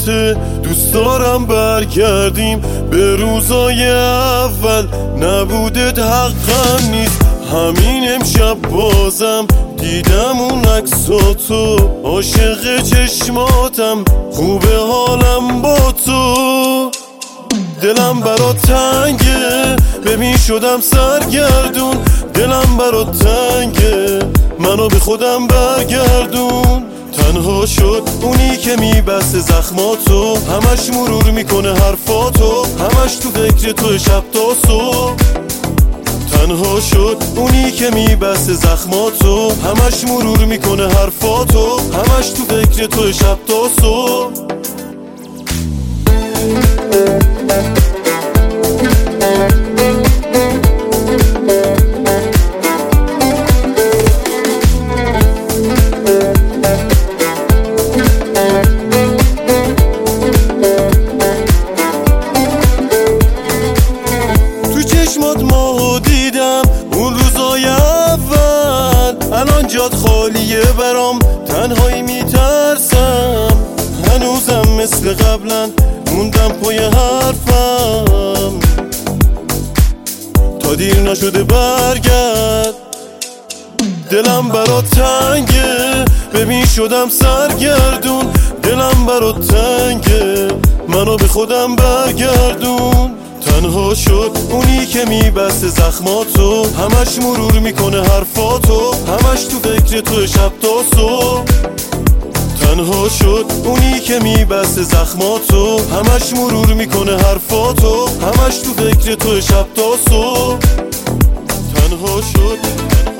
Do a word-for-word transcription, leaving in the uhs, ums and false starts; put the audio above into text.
یادته، دوست دارم برگردیم به روزای اول. نبودت حقم نیست، همین امشب بازم دیدم اون عکساتو، عاشق چشماتم، خوبه حالم با تو. دلم برات تنگه، ببین شدم سرگردون. دلم برات تنگه، منو به خودم برگردون. تنها شد اونی که میبسته زخماتو، همش مرور میکنه حرفاتو، همش تو فکر تو شب تا صبح. تنها شد اونی که میبسته زخماتو، همش مرور میکنه حرفاتو، همش تو فکر تو شب تا صبح. ماهو دیدم اون روزای اول، الان جات خالیه برام، تنهایی میترسم. هنوزم مثل قبلا موندم پای حرفم، تا دیر نشده برگرد. دلم برات تنگه، ببین شدم سرگردون. دلم برات تنگه، منو به خودم برگردون. تنها شد اونی که میبسته زخماتو، همش مرور میکنه حرفاتو، همش تو فکر تو شب تا صبح. تنها شد اونی که میبسته زخماتو، همش مرور میکنه حرفاتو، همش تو فکر تو شب تا صبح. تنها شد